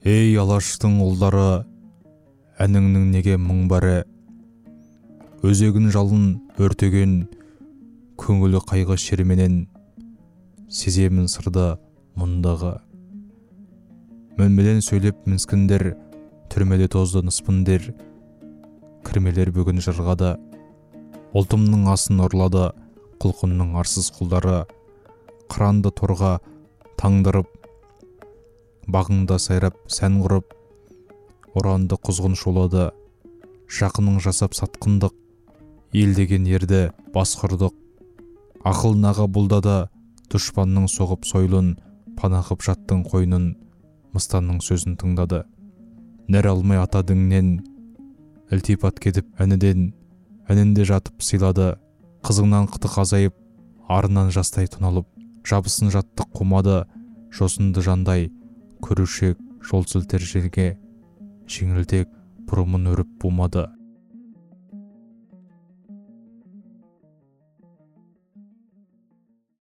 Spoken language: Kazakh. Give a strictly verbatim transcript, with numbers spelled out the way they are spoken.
Ей алаштың ұлдары, әніңнің неге мұң бары? Өзегін жалын өртеген көңілі қайғы шерменен, сеземін сырды мұндағы. Мөлмеден сөйлеп мінскіндер, түрмеде тозды ныспындер, кірмелер бүгін жырғада. Ұлтымның асын ұрлады құлқынның арсыз құлдары, қыранды торға таңдырып, бағыңда сайрап сән құрып, ұранды құзғын шолады. Жақының жасап сатқындық, ел деген ерді басқырдық. Ақыл наға бұлдада, дұшпанның соғып сойлын, панағып жаттың қойнын, мыстанның сөзін тыңдады. Нәр алмай ата діңнен, ілтипат кетіп әніден, әнінде жатып сыйлады. Қызыңнан қытық азайып, арынан жастай тұналып, жабысын жаттық қумады. Жосынды жандай, көрушек жол сілтер жерге, жеңілтек бұрымын өріп бумады.